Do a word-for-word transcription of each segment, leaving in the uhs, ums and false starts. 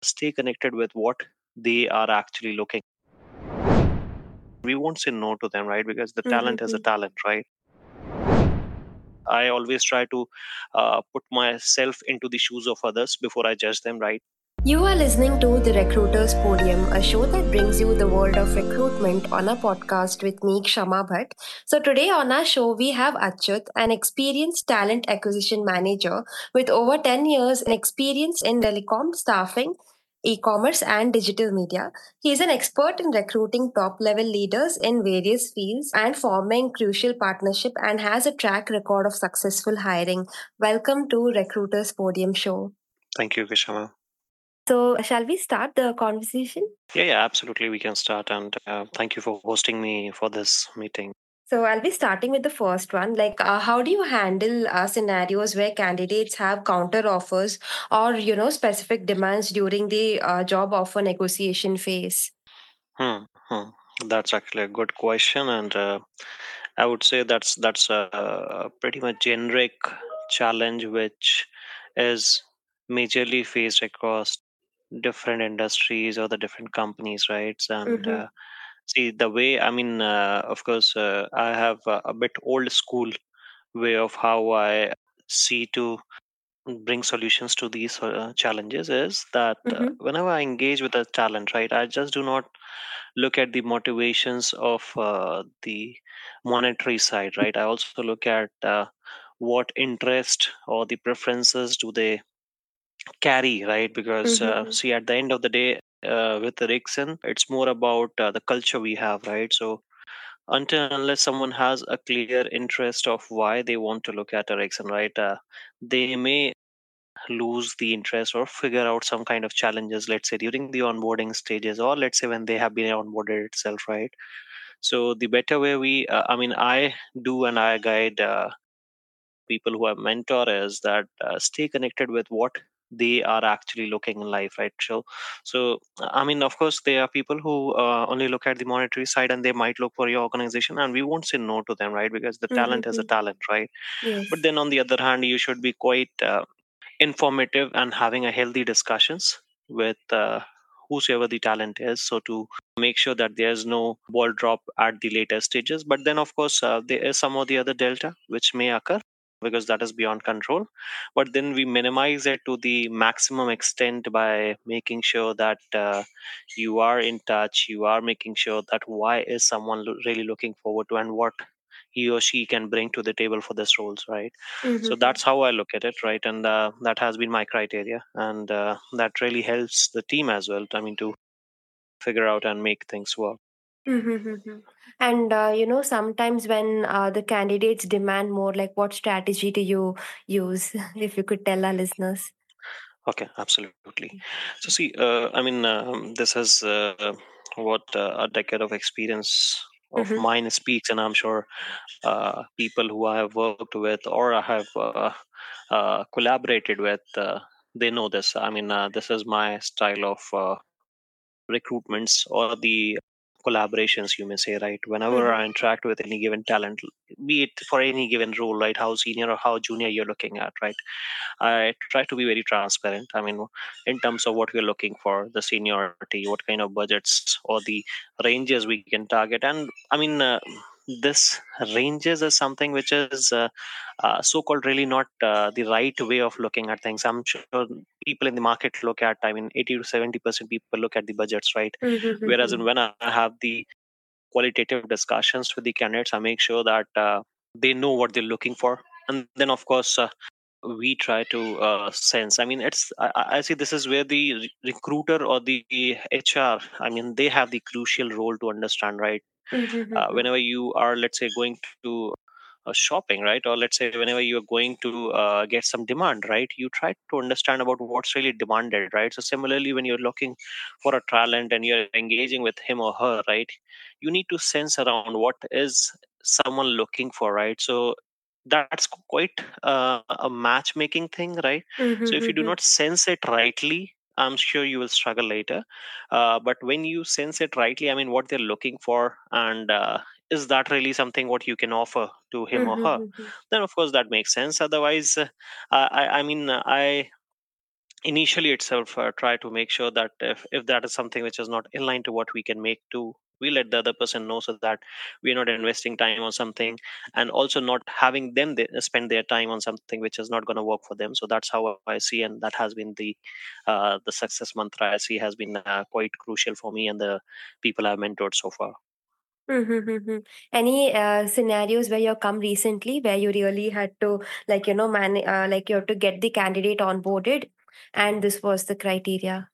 stay connected with what they are actually looking. We won't say no to them, right? Because the talent is a Mm-hmm. talent, right? I always try to uh, put myself into the shoes of others before I judge them, right? You are listening to The Recruiter's Podium, a show that brings you the world of recruitment on a podcast with me, Kshama Bhatt. So, today on our show, we have Achyut, an experienced talent acquisition manager with over ten years experience in telecom staffing, e commerce, and digital media. He is an expert in recruiting top level leaders in various fields and forming crucial partnership and has a track record of successful hiring. Welcome to Recruiter's Podium show. Thank you, Vishama. So, shall we start the conversation? Yeah, yeah, absolutely. We can start. And uh, thank you for hosting me for this meeting. So, I'll be starting with the first one. Like, uh, how do you handle uh, scenarios where candidates have counter offers or, you know, specific demands during the uh, job offer negotiation phase? Hmm, hmm. That's actually a good question, and uh, I would say that's that's a, a pretty much generic challenge which is majorly faced across different industries or the different companies, right? And Mm-hmm. uh, see the way, I mean, uh, of course, uh, I have a, a bit old school way of how I see to bring solutions to these uh, challenges is that uh, Mm-hmm. whenever I engage with a talent, right, I just do not look at the motivations of uh, the monetary side, right? I also look at uh, what interest or the preferences do they carry, right? Because uh, Mm-hmm. see, at the end of the day, uh, with Ericsson, it's more about uh, the culture we have, right? So until and unless someone has a clear interest of why they want to look at Ericsson, right, uh, they may lose the interest or figure out some kind of challenges, let's say during the onboarding stages, or let's say when they have been onboarded itself, right? So the better way we uh, I mean I do and I guide uh, people who I mentor is that uh, stay connected with what they are actually looking in life, right? So so I mean, of course, there are people who uh, only look at the monetary side, and they might look for your organization, and we won't say no to them, right? Because the talent is a Mm-hmm. talent, right? But Yes. then on the other hand, you should be quite uh, informative and having a healthy discussions with uh, whosoever the talent is, so to make sure that there's no ball drop at the later stages. But then of course uh, there is some of the other delta which may occur because that is beyond control, but then we minimize it to the maximum extent by making sure that uh, you are in touch, you are making sure that why is someone lo- really looking forward to and what he or she can bring to the table for this roles, right? So Mm-hmm. that's how I look at it, right? And uh, that has been my criteria, and uh, that really helps the team as well, I mean, to figure out and make things work. Mm-hmm. And uh, you know, sometimes when uh, the candidates demand more, like what strategy do you use? If you could tell our listeners. Okay, absolutely. So see, uh, I mean, um, this is uh, what uh, a decade of experience of Mm-hmm. mine speaks, and I'm sure uh, people who I have worked with or I have uh, uh, collaborated with, uh, they know this. I mean, uh, this is my style of uh, recruitments or the collaborations, you may say, right? Whenever Mm-hmm. I interact with any given talent, be it for any given role, right, how senior or how junior you're looking at, right, I try to be very transparent. I mean, in terms of what we're looking for, the seniority, what kind of budgets or the ranges we can target. And I mean, uh, this ranges is something which is uh, uh, so-called really not uh, the right way of looking at things. I'm sure people in the market look at, I mean, eighty to seventy percent people look at the budgets, right? Whereas in Mm-hmm. when I have the qualitative discussions with the candidates, I make sure that uh, they know what they're looking for. And then, of course, uh, we try to uh, sense. I mean, it's I, I I see this is where the re- recruiter or the H R, I mean, they have the crucial role to understand, right? Uh, Mm-hmm. whenever you are, let's say, going to uh, shopping, right, or let's say whenever you're going to uh, get some demand, right, you try to understand about what's really demanded, right? So similarly, when you're looking for a talent and you're engaging with him or her, right, you need to sense around what is someone looking for, right? So that's quite uh, a matchmaking thing, right? So if you do Mm-hmm. not sense it rightly, I'm sure you will struggle later. Uh, but when you sense it rightly, I mean, what they're looking for, and uh, is that really something what you can offer to him or her, Mm-hmm. then of course that makes sense. Otherwise, uh, I, I mean, I initially itself uh, try to make sure that if, if that is something which is not in line to what we can make to, we let the other person know so that we're not investing time on something, and also not having them they, spend their time on something which is not going to work for them. So that's how I see, and that has been the uh, the success mantra I see has been uh, quite crucial for me and the people I've mentored so far. Mm-hmm. Any uh, scenarios where you come recently where you really had to, like, you know, man, uh, like you have to get the candidate onboarded, and this was the criteria?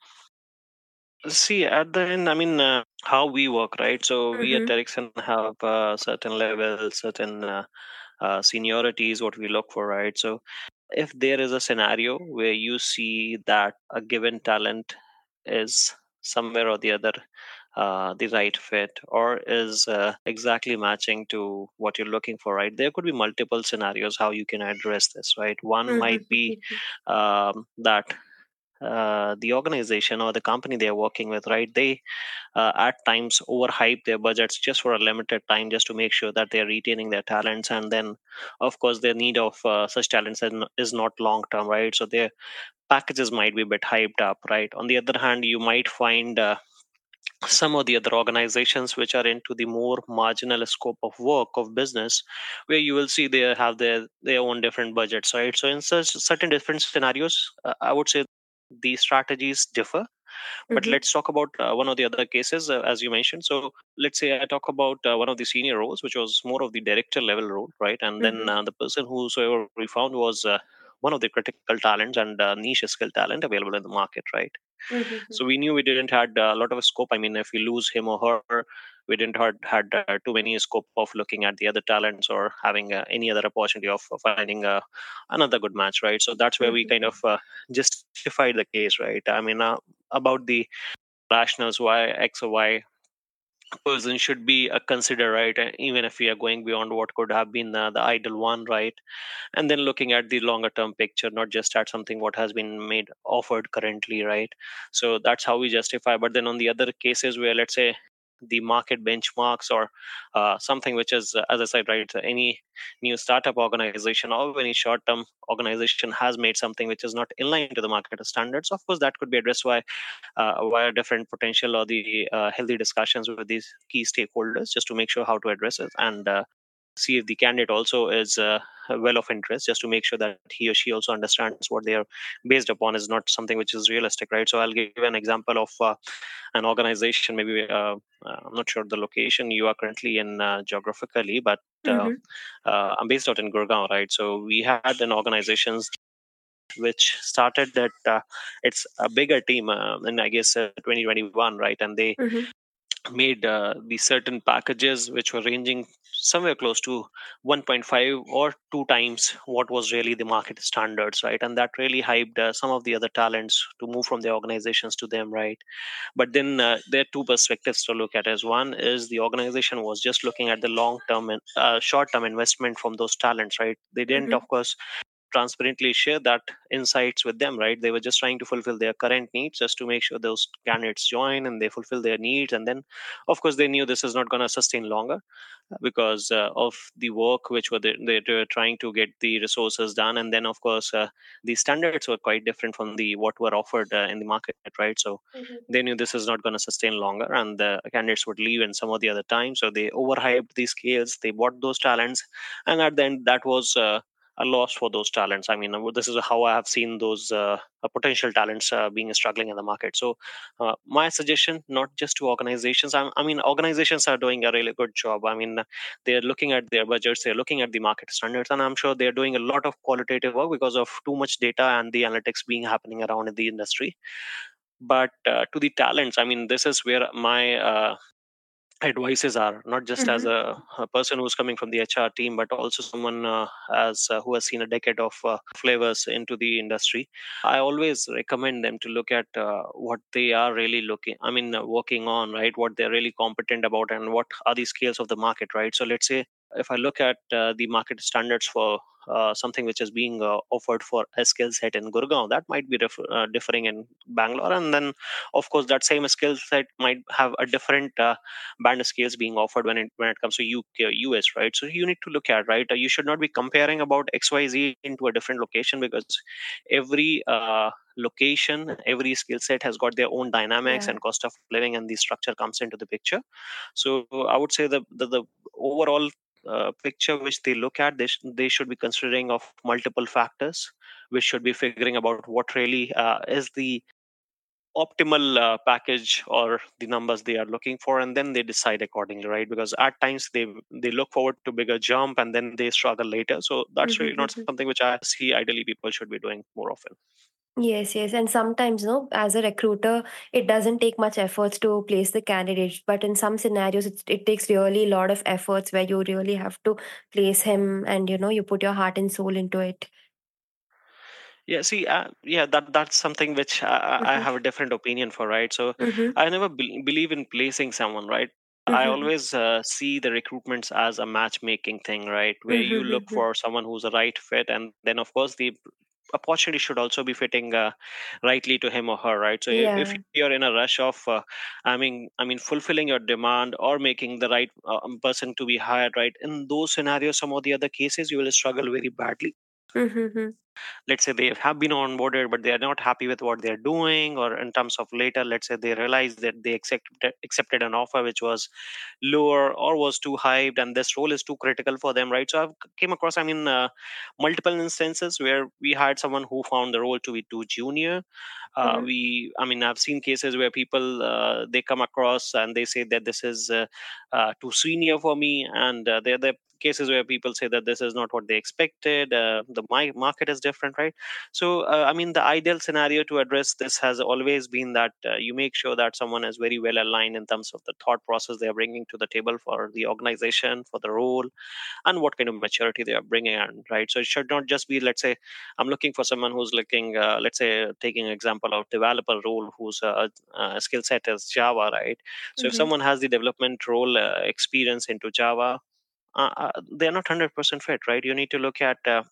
See, at the end, I mean, uh, how we work, right? So we at Mm-hmm. Ericsson have uh, certain levels, certain uh, uh, seniority is what we look for, right? So if there is a scenario where you see that a given talent is somewhere or the other uh, the right fit, or is uh, exactly matching to what you're looking for, right? There could be multiple scenarios how you can address this, right? One might be Mm-hmm. um, that uh, the organization or the company they're working with, right? They uh, at times overhype their budgets just for a limited time, just to make sure that they're retaining their talents. And then, of course, their need of uh, such talents is n- is not long term, right? So their packages might be a bit hyped up, right? On the other hand, you might find uh, some of the other organizations which are into the more marginal scope of work of business, where you will see they have their their own different budgets, right? So in such certain different scenarios, uh, I would say the strategies differ. But Mm-hmm. let's talk about uh, one of the other cases, uh, as you mentioned. So let's say I talk about uh, one of the senior roles, which was more of the director level role, right? And then Mm-hmm. uh, the person whosoever we found was uh, one of the critical talents and uh, niche skill talent available in the market, right? Mm-hmm. So we knew we didn't had a lot of scope. I mean, if we lose him or her, we didn't had had uh, too many scope of looking at the other talents or having uh, any other opportunity of finding uh, another good match, right? So that's where we kind of uh, justified the case, right? I mean, uh, about the rationals why X or Y person should be uh, considered, right? Uh, even if we are going beyond what could have been uh, the ideal one, right? And then looking at the longer term picture, not just at something what has been made offered currently, right? So that's how we justify. But then on the other cases where, let's say, the market benchmarks or uh, something which is, uh, as I said, right, any new startup organization or any short term organization has made something which is not in line to the market standards, of course that could be addressed by uh, via different potential or the uh, healthy discussions with these key stakeholders, just to make sure how to address it. And uh, see if the candidate also is uh, well of interest, just to make sure that he or she also understands what they are based upon is not something which is realistic, right? So I'll give an example of uh, an organization, maybe uh, uh, I'm not sure the location you are currently in uh, geographically, but uh, Mm-hmm. uh, I'm based out in Gurgaon, right? So we had an organization which started that uh, it's a bigger team uh, in, I guess, uh, twenty twenty-one, right? And they Mm-hmm. made uh, the certain packages which were ranging somewhere close to one point five or two times what was really the market standards, right? And that really hyped uh, some of the other talents to move from their organizations to them, right? But then uh, there are two perspectives to look at. As one is the organization was just looking at the long term and uh, short term investment from those talents, right? They didn't, Mm-hmm. of course, transparently share that insights with them, right? They were just trying to fulfill their current needs, just to make sure those candidates join and they fulfill their needs. And then, of course, they knew this is not going to sustain longer because uh, of the work which were they, they were trying to get the resources done. And then, of course, uh, the standards were quite different from the what were offered uh, in the market, right? So they knew this is not going to sustain longer, and the candidates would leave in some of the other time. So they overhyped these scales, they bought those talents, and at the end, that was uh, a loss for those talents. I mean, uh, this is how I have seen those uh, uh, potential talents uh, being struggling in the market. So, uh, my suggestion, not just to organizations, I, I mean, organizations are doing a really good job. I mean, they're looking at their budgets, they're looking at the market standards, and I'm sure they're doing a lot of qualitative work because of too much data and the analytics being happening around in the industry. But uh, to the talents, I mean, this is where my uh, advices are, not just as Mm-hmm. a, a person who's coming from the H R team, but also someone uh, as uh, who has seen a decade of uh, flavors into the industry. I always recommend them to look at uh, what they are really looking, I mean, uh, working on, right? What they're really competent about, and what are the scales of the market, right? So let's say if I look at uh, the market standards for uh, something which is being uh, offered for a skill set in Gurgaon, that might be dif- uh, differing in Bangalore. And then, of course, that same skill set might have a different uh, band of skills being offered when it when it comes to U K, U S, right? So you need to look at, right. Uh, you should not be comparing about X Y Z into a different location, because every uh, location, every skill set has got their own dynamics Yeah. and cost of living, and the structure comes into the picture. So I would say the the, the overall uh, picture which they look at, they, sh- they should be considering of multiple factors, which should be figuring about what really uh, is the optimal uh, package or the numbers they are looking for, and then they decide accordingly, right? Because at times they they look forward to bigger jump and then they struggle later. So that's really not Mm-hmm. something which I see ideally people should be doing more often. Yes, yes. And sometimes, no, as a recruiter, it doesn't take much efforts to place the candidates. But in some scenarios, it, it takes really a lot of efforts where you really have to place him and, you know, you put your heart and soul into it. Yeah, see, uh, yeah, that that's something which I, I I Mm-hmm. have a different opinion for, right? So Mm-hmm. I never be- believe in placing someone, right? I Mm-hmm. always uh, see the recruitments as a matchmaking thing, right? Where you look Mm-hmm. for someone who's a right fit, and then of course the opportunity should also be fitting uh, rightly to him or her, right? So i- if Yeah. you're in a rush of, uh, I mean, I mean, fulfilling your demand or making the right uh, um, person to be hired, right? In those scenarios, some of the other cases, you will struggle very badly. Mm-hmm. Let's say they have been onboarded but they are not happy with what they're doing, or in terms of later, let's say they realize that they accepted accepted an offer which was lower or was too hyped, and this role is too critical for them, right? So I've came across, I mean, uh, multiple instances where we hired someone who found the role to be too junior. uh, Mm-hmm. we I mean, I've seen cases where people uh, they come across and they say that this is uh, uh, too senior for me, and uh, they're the cases where people say that this is not what they expected. Uh, the my market is different, right? So uh, I mean, the ideal scenario to address this has always been that uh, you make sure that someone is very well aligned in terms of the thought process they are bringing to the table for the organization, for the role, and what kind of maturity they are bringing in, right? So it should not just be, let's say, I'm looking for someone who's looking, uh, let's say, taking an example of developer role whose uh, uh, skill set is Java, right? So if Mm-hmm. someone has the development role uh, experience into Java, uh, uh, they're not one hundred percent fit, right? You need to look at uh,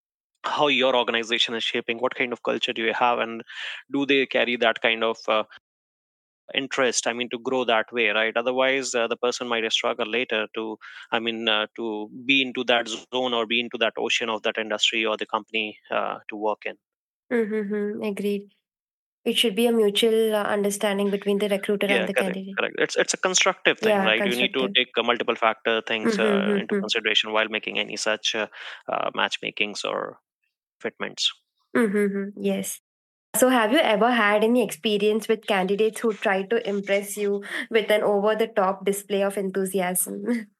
how your organization is shaping, what kind of culture do you have, and do they carry that kind of uh, interest, I mean, to grow that way, right? Otherwise uh, the person might struggle later to, I mean, uh, to be into that zone or be into that ocean of that industry or the company uh, to work in. Mm-hmm. Agreed. It should be a mutual uh, understanding between the recruiter and Yeah, the correct, candidate. correct. It's it's a constructive thing, Yeah, right? You need to constructive. take uh, multiple factor things uh, into Mm-hmm. consideration while making any such uh, uh, matchmakings or fitments. Mm-hmm. Yes. So, have you ever had any experience with candidates who try to impress you with an over the top display of enthusiasm?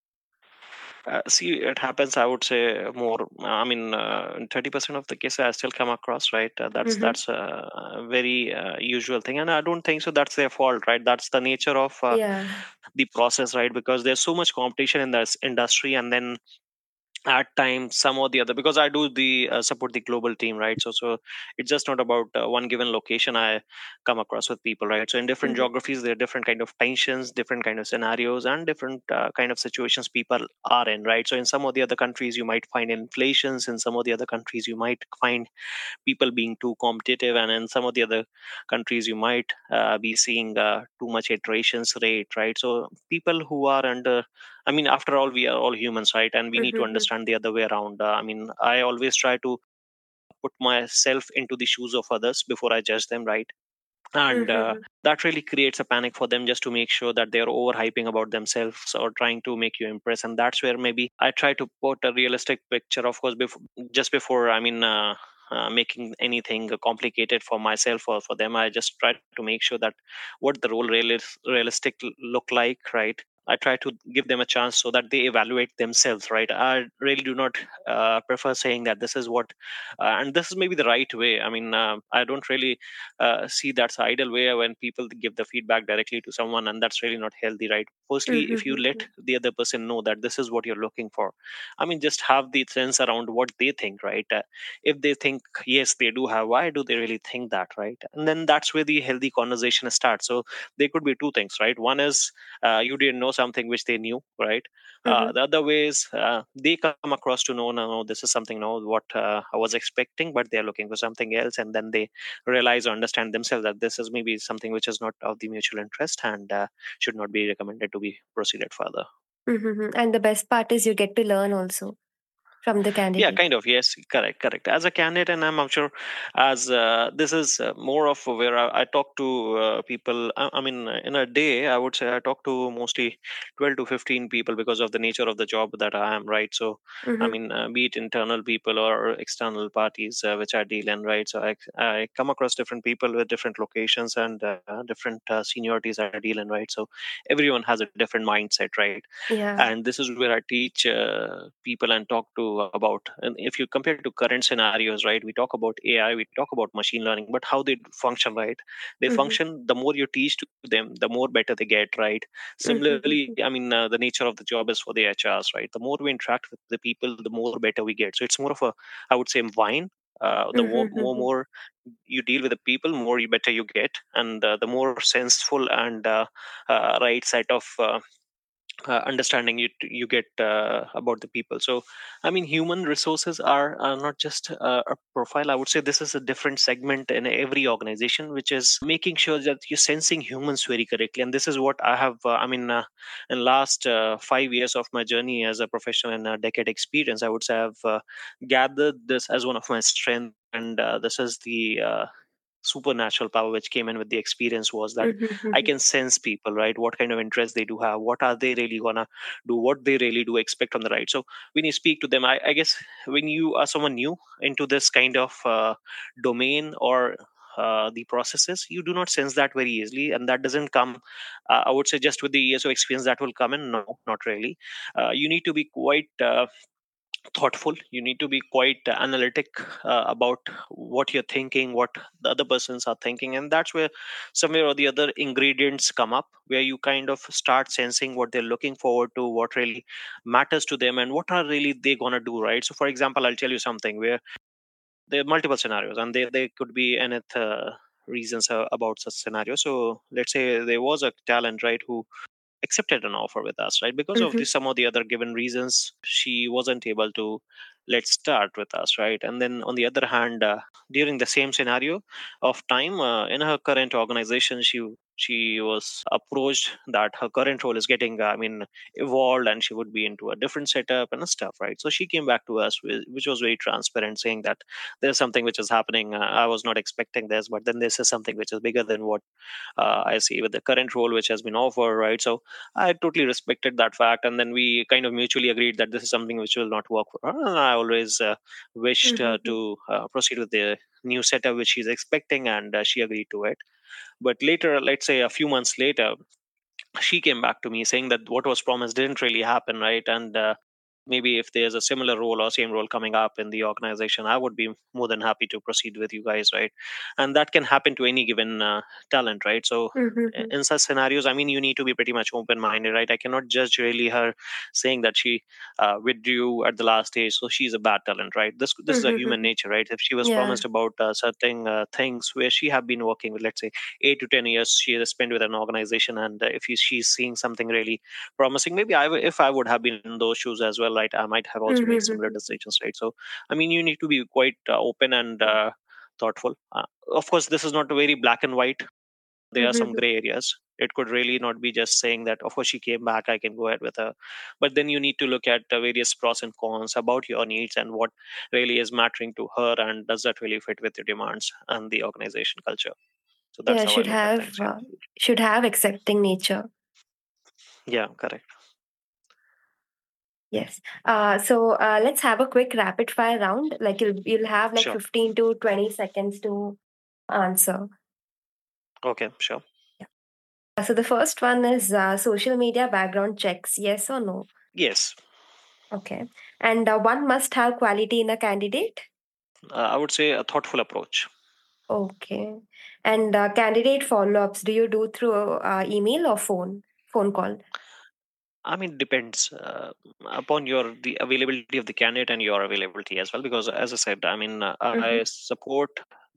Uh, see, it happens. I would say more. I mean, uh, in thirty percent of the cases, I still come across, right. Uh, that's Mm-hmm. that's a, a very uh, usual thing, and I don't think so. That's their fault, right? That's the nature of uh, Yeah. the process, right? Because there's so much competition in this industry, and then at times some or the other, because I do the uh, support the global team, right? So so it's just not about uh, one given location. I come across with people, right? So in different Mm-hmm. geographies there are different kind of tensions, different kind of scenarios, and different uh, kind of situations people are in, right? So in some of the other countries you might find inflations, in some of the other countries you might find people being too competitive, and in some of the other countries you might uh, be seeing uh, too much iterations rate, right? So people who are under, I mean, after all, we are all humans, right? And we need to Mm-hmm. understand the other way around. uh, I mean, I always try to put myself into the shoes of others before I judge them, right? And uh, Mm-hmm. that really creates a panic for them, just to make sure that they're overhyping about themselves or trying to make you impress. And that's where maybe I try to put a realistic picture, of course, before, just before, I mean, uh, uh, making anything complicated for myself or for them. I just try to make sure that what the role real realistic look like, right? I try to give them a chance so that they evaluate themselves, right? I really do not uh, prefer saying that this is what, uh, and this is maybe the right way. I mean, uh, I don't really uh, see that's the ideal way when people give the feedback directly to someone, and that's really not healthy, right? Firstly, if you let Mm-hmm. the other person know that this is what you're looking for, I mean, just have the sense around what they think, right? Uh, if they think yes they do have, why do they really think that, right? And then that's where the healthy conversation starts. So there could be two things, right? One is uh, you didn't know something which they knew, right? Mm-hmm. Uh, the other ways, uh, they come across to know, no, no, this is something, no, what uh, I was expecting, but they're looking for something else, and then they realize or understand themselves that this is maybe something which is not of the mutual interest, and uh, should not be recommended to be proceeded further. Mm-hmm. And the best part is you get to learn also from the Yeah, candidate. kind of. Yes, correct, correct. As a candidate, and I'm, I'm sure, as uh, this is uh, more of where I, I talk to uh, people. I, I mean, uh, in a day, I would say I talk to mostly twelve to fifteen people because of the nature of the job that I am. Right. So, I Mm-hmm. mean, uh, be it internal people or external parties uh, which I deal in. Right. So I I come across different people with different locations and uh, different uh, seniorities I deal in. Right. So everyone has a different mindset. Right. Yeah. And this is where I teach uh, people and talk to about. And if you compare to current scenarios, right, we talk about A I, we talk about machine learning, but how they function, right? They Mm-hmm. function. The more you teach to them, the more better they get, right? Similarly, Mm-hmm. I mean, uh, the nature of the job is for the H Rs, right? The more we interact with the people, the more better we get. So it's more of a, I would say, wine. Uh, the more, more, Mm-hmm. more you deal with the people, more you better you get, and uh, the more senseful and uh, uh, right set of uh, uh, understanding you you get uh, about the people. So I mean, human resources are, are not just uh, a profile. I would say this is a different segment in every organization, which is making sure that you're sensing humans very correctly. And this is what I have uh, I mean, uh, in last uh, five years of my journey as a professional and a decade experience, I would say I've uh, gathered this as one of my strengths. And uh, this is the uh, supernatural power which came in with the experience, was that I Mm-hmm. can sense people, right? What kind of interest they do have, what are they really gonna do, what they really do expect on the right. So when you speak to them, I, I guess when you are someone new into this kind of uh, domain or uh, the processes, you do not sense that very easily, and that doesn't come, uh, I would say, just with the years of experience that will come in. No, not really. Uh, you need to be quite uh, thoughtful. You need to be quite analytic uh, about what you're thinking, what the other persons are thinking, and that's where somewhere or the other ingredients come up, where you kind of start sensing what they're looking forward to, what really matters to them, and what are really they gonna do, right? So for example, I'll tell you something where there are multiple scenarios, and there, there could be any uh, reasons uh, about such scenario. So let's say there was a talent, right, who accepted an offer with us, right? Because of the Mm-hmm. some of the other given reasons, she wasn't able to let's start with us, right? And then on the other hand, uh, during the same scenario of time uh, in her current organization, she she was approached that her current role is getting, uh, I mean, evolved, and she would be into a different setup and stuff, right? So she came back to us, with, which was very transparent, saying that there's something which is happening. Uh, I was not expecting this, but then this is something which is bigger than what uh, I see with the current role which has been offered, right? So I totally respected that fact, and then we kind of mutually agreed that this is something which will not work for her. And I always uh, wished uh, Mm-hmm. to uh, proceed with the new setup which she's expecting, and uh, she agreed to it. But later, let's say a few months later, she came back to me saying that what was promised didn't really happen, right? And uh, maybe if there's a similar role or same role coming up in the organization, I would be more than happy to proceed with you guys, right? And that can happen to any given uh, talent, right? So i- Mm-hmm. in such scenarios, I mean, you need to be pretty much open minded, right? I cannot judge really her saying that she uh, withdrew at the last stage, so she's a bad talent, right? This this is a human Mm-hmm. nature, right? If she was Yeah. promised about uh, certain uh, things where she have been working with, let's say, eight to ten years she has spent with an organization, and uh, if he, she's seeing something really promising, maybe I, w- if I would have been in those shoes as well, right, I might have also made similar Mm-hmm. decisions, right? So I mean, you need to be quite uh, open and uh, thoughtful. Uh, of course, this is not very black and white. There are some Mm-hmm. gray areas. It could really not be just saying that of course she came back, I can go ahead with her. But then you need to look at the various pros and cons about your needs and what really is mattering to her, and does that really fit with your demands and the organization culture. So that's Yeah, how I should look at have things. Yeah. uh, should have accepting nature. Yeah, correct. Yes. Uh, so uh, let's have a quick rapid fire round. Like you'll you'll have like Sure. fifteen to twenty seconds to answer. Okay, sure. Yeah. Uh, So the first one is uh, social media background checks. Yes or no? Yes. Okay. And uh, one must have quality in a candidate. uh, I would say a thoughtful approach. Okay. And uh, candidate follow-ups, do you do through uh, email or phone? Phone call. I mean, depends uh, upon your the availability of the candidate and your availability as well. Because as I said, I mean, uh, Mm-hmm. I support.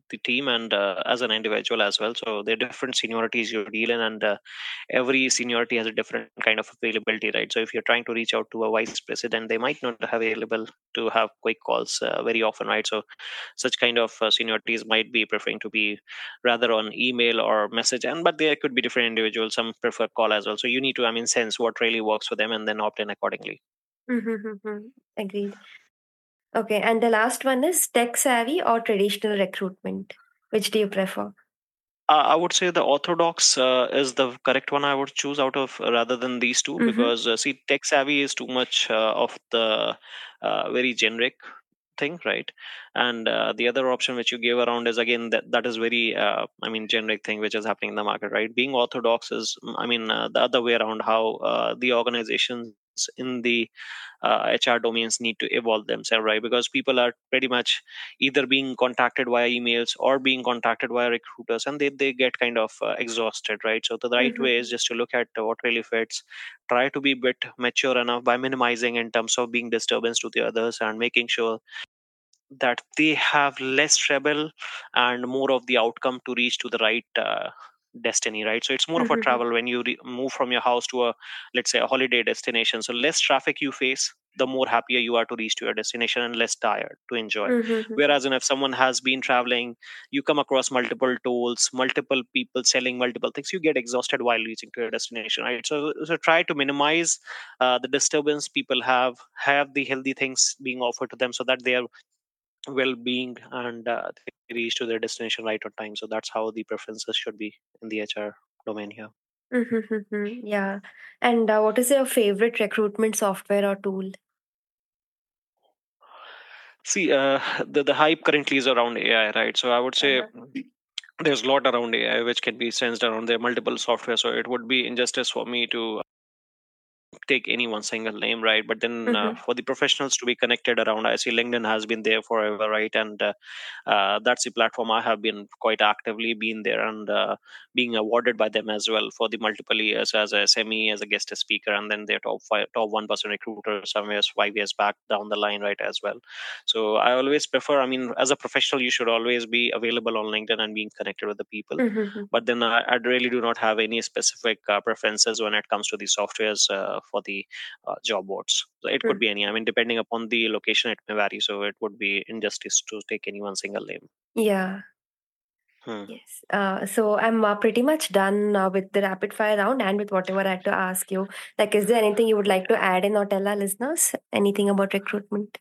the team and uh, as an individual as well. So there are different seniorities you deal in, and uh, every seniority has a different kind of availability, right? So if you're trying to reach out to a vice president, they might not have available to have quick calls uh, very often, right? So such kind of uh, seniorities might be preferring to be rather on email or message, and but there could be different individuals. Some prefer call as well. So you need to, I mean, sense what really works for them and then opt in accordingly. Mm-hmm. Agreed. Okay, and the last one is tech savvy or traditional recruitment. Which do you prefer? Uh, I would say the orthodox uh, is the correct one I would choose out of uh, rather than these two, Mm-hmm. because uh, see, tech savvy is too much uh, of the uh, very generic thing, right? And uh, the other option which you gave around is again that that is very uh, I mean generic thing which is happening in the market, right? Being orthodox is, mm, I mean uh, the other way around, how uh, the organizations in the uh, H R domains need to evolve themselves, right? Because people are pretty much either being contacted via emails or being contacted via recruiters, and they, they get kind of uh, exhausted, right? So the right way Mm-hmm. is just to look at what really fits, try to be a bit mature enough by minimizing in terms of being disturbance to the others and making sure that they have less trouble and more of the outcome to reach to the right uh, destiny, right? So it's more of a Mm-hmm. travel when you re- move from your house to a, let's say, a holiday destination. So less traffic you face, the more happier you are to reach to your destination, and less tired to enjoy. Mm-hmm. Whereas, and if someone has been traveling, you come across multiple tolls, multiple people selling multiple things, you get exhausted while reaching to your destination, right? So, so try to minimize uh, the disturbance people have, have the healthy things being offered to them so that they are well-being and uh, they reach to their destination right on time. So that's how the preferences should be in the H R domain here. Mm-hmm. Yeah. And uh, what is your favorite recruitment software or tool? See, uh, the the hype currently is around A I, right? So I would say Uh-huh. there's a lot around A I which can be sensed around. There are multiple software, so it would be injustice for me to take any one single name, right? But then uh, Mm-hmm. for the professionals to be connected around, I see LinkedIn has been there forever, right? And uh, uh, that's the platform I have been quite actively been there and uh, being awarded by them as well for the multiple years as a S M E, as a guest speaker, and then their top five, top one percent recruiter somewhere five years back down the line, right, as well. So I always prefer, I mean, as a professional, you should always be available on LinkedIn and being connected with the people. Mm-hmm. But then I, I really do not have any specific uh, preferences when it comes to the softwares uh, for the uh, job boards. So it could be any. I mean, depending upon the location, it may vary. So it would be injustice to take any one single name. Yeah. Hmm. Yes. Uh, so I'm uh, pretty much done uh, with the rapid fire round and with whatever I had to ask you. Like, is there anything you would like to add in or tell our listeners? Anything about recruitment?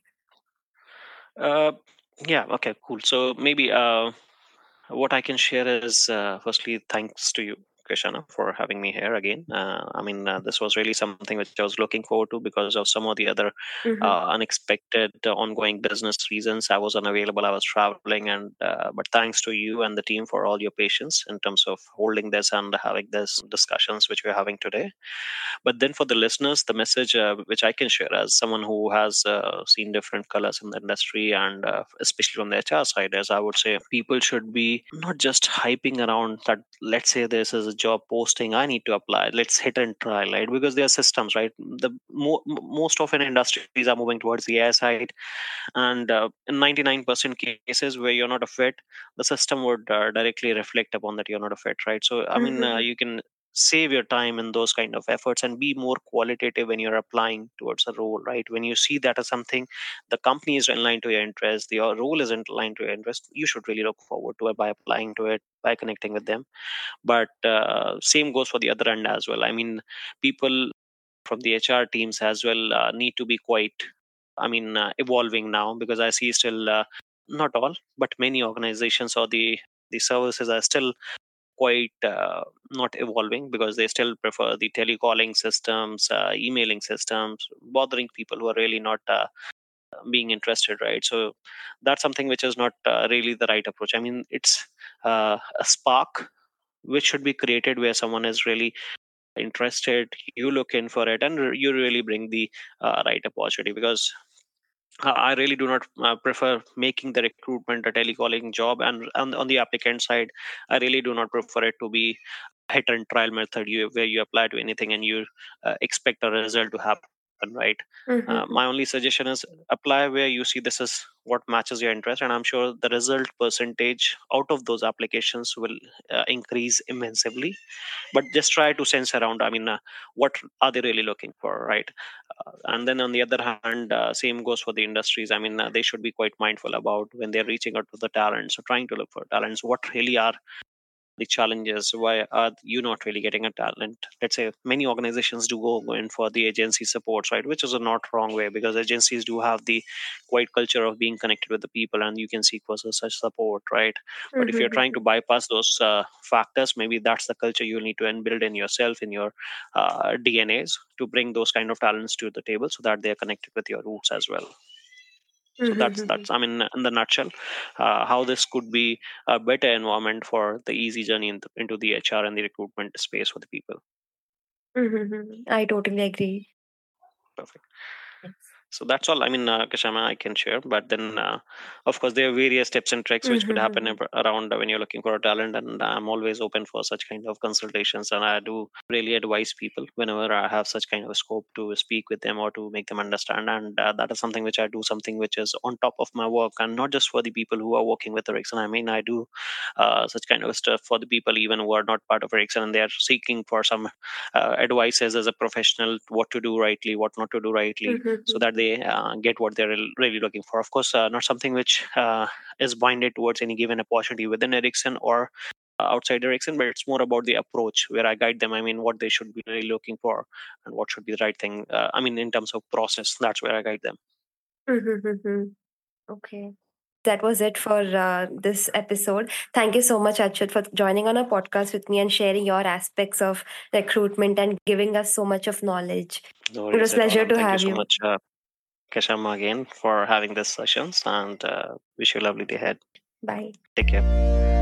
Uh, yeah. Okay. Cool. So maybe uh, what I can share is uh, firstly, thanks to you, Krishana, for having me here again. Uh, I mean, uh, this was really something which I was looking forward to because of some of the other Mm-hmm. uh, unexpected uh, ongoing business reasons. I was unavailable, I was traveling, and uh, but thanks to you and the team for all your patience in terms of holding this and having this discussions which we're having today. But then for the listeners, the message uh, which I can share as someone who has uh, seen different colors in the industry and uh, especially from the H R side, as I would say, people should be not just hyping around that. Let's say this is a job posting, I need to apply. Let's hit and try, right? Because there are systems, right? The mo- most often industries are moving towards the A I side, and uh, in ninety-nine percent cases where you're not a fit, the system would uh, directly reflect upon that you're not a fit, right? So I mean, uh, Mm-hmm. you can save your time in those kind of efforts and be more qualitative when you're applying towards a role, right? When you see that as something the company is in line to your interest, the uh, role is in line to your interest, you should really look forward to it by applying to it, by connecting with them. But uh, same goes for the other end as well. I mean, people from the H R teams as well uh, need to be quite, I mean, uh, evolving now, because I see still uh, not all, but many organizations or the the services are still quite uh, not evolving, because they still prefer the telecalling systems, uh, emailing systems, bothering people who are really not uh, being interested, right? So that's something which is not uh, really the right approach. I mean, it's uh, a spark which should be created where someone is really interested, you look in for it, and r- you really bring the uh, right opportunity. Because uh, I really do not uh, prefer making the recruitment a telecalling job, and on, on the applicant side, I really do not prefer it to be hit and trial method, you where you apply to anything and you uh, expect a result to happen happen, right? Mm-hmm. Uh, my only suggestion is apply where you see this is what matches your interest, and I'm sure the result percentage out of those applications will uh, increase immensely. But just try to sense around. I mean, uh, what are they really looking for, right? Uh, and then on the other hand, uh, same goes for the industries. I mean, uh, they should be quite mindful about when they're reaching out to the talents or trying to look for talents, what really are the challenges, why are you not really getting a talent. Let's say many organizations do go in for the agency supports, right, which is a not wrong way, because agencies do have the quite culture of being connected with the people and you can seek for such support, right? But if you're trying to Mm-hmm. bypass those uh, factors, maybe that's the culture you'll need to build in yourself, in your uh, D N As, to bring those kind of talents to the table so that they're connected with your roots as well. So that's Mm-hmm. that's I mean, in the nutshell, uh, how this could be a better environment for the easy journey into, into the H R and the recruitment space for the people. Mm-hmm. I totally agree. Perfect. Yes. So that's all. I mean, uh, Kashama, I can share. But then, uh, of course, there are various tips and tricks which could happen Mm-hmm. ab- around when you're looking for a talent. And I'm always open for such kind of consultations. And I do really advise people whenever I have such kind of scope to speak with them or to make them understand. And uh, that is something which I do, something which is on top of my work, and not just for the people who are working with Ericsson. I mean, I do uh, such kind of stuff for the people even who are not part of Ericsson and they are seeking for some uh, advices as a professional, what to do rightly, what not to do rightly, so Mm-hmm. that they uh, get what they're really looking for. Of course, uh, not something which uh, is binded towards any given opportunity within Ericsson or uh, outside Ericsson, but it's more about the approach where I guide them. I mean, what they should be really looking for and what should be the right thing. Uh, I mean, in terms of process, that's where I guide them. Mm-hmm. Okay. That was it for uh, this episode. Thank you so much, Achyut, for joining on a podcast with me and sharing your aspects of recruitment and giving us so much of knowledge. No It was worries a at all. pleasure And to thank you have so you. much, uh, Kashama, again for having this sessions, and uh, wish you a lovely day ahead. Bye. Take care.